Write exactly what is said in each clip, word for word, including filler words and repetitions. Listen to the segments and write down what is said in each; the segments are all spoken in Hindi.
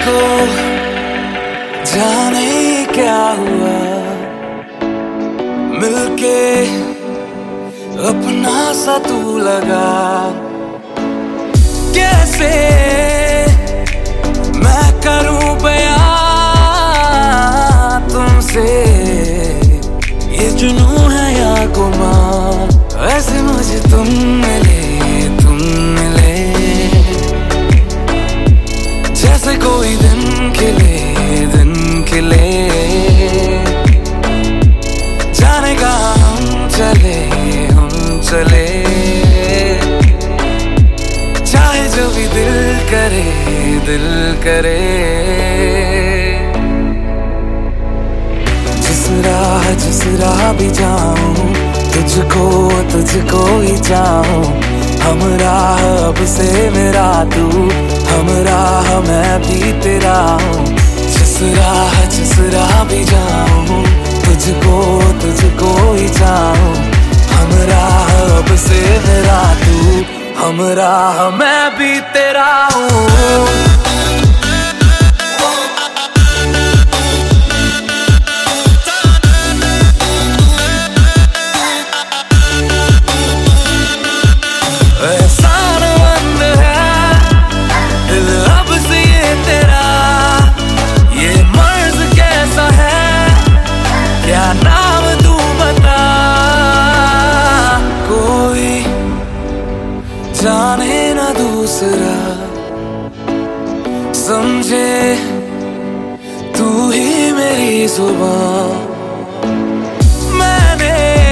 को जाने क्या हुआ, मिलके अपना सा तू लगा। कैसे मैं करूं बयां तुमसे, ये जुनून है या गुमान। ऐसे मुझे तुम मिले, तुम मिले, जैसे कोई दिन खिले, दिन खिले। जाने कहाँ हम चले, हम चले, चाहे जो भी दिल करे, दिल करे। जिस राह जिस राह भी जाऊं, तुझको तुझको ही चाहूं। हम राह अब से मेरा तू, हम राह मैं भी तेरा हूँ। जिस राह जिस राह भी जाऊं, तुझको तुझको ही चाहूं। हम राह अब से मेरा तू, हम राह मैं भी तेरा हूँ। जाने ना दूसरा समझे तू ही मेरी जुबान। मैंने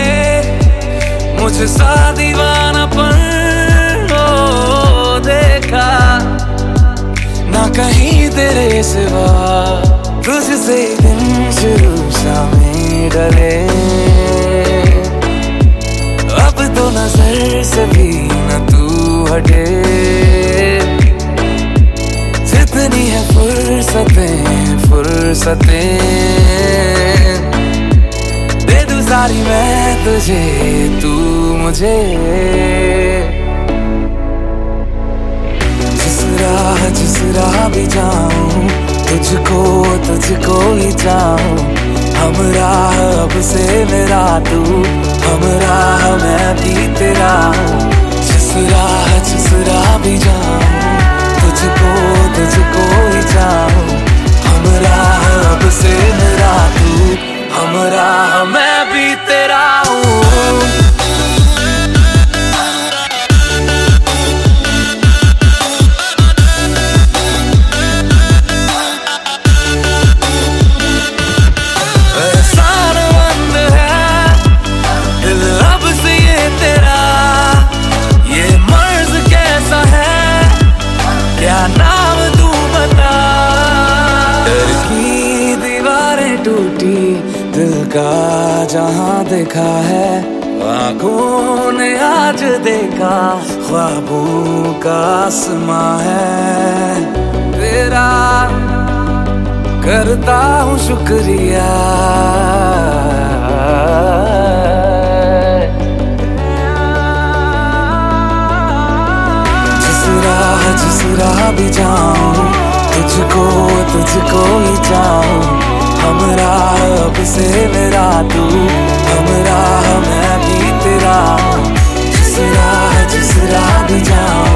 मुझे सा दीवानापन हो देखा, ना कहीं तेरे सिवा। तुझसे दिन शुरू शामें डले, अब तो नजर से भी न तू हटे। जितनी है फुर्सतें फुर्सतें, दे दूं सारी मैं तुझे, तू मुझे। जिस राह जिस राह भी जाऊं, तुझको तुझको ही चाहूं। हम राह अब से मेरा तू, हम राह मैं भी तेरा हूँ। जिस राह जिस राह भी जाऊं, तुझको तुझको ही चाहूं। हम राह अब से मेरा तू, हम राह मैं भी तेरा हूँ। नाम तू बता, डर की दीवारें टूटी, दिल का जहां देखा है। आंखों ने आज देखा, ख्वाबों का आसमां है तेरा। करता हूँ शुक्रिया, जिस राह भी जाऊं, तुझको तुझको ही चाहूं। हम राह अब से मेरा तू, हम राह मैं भी तेरा हूँ। जिस राह जिस राह भी जाऊं,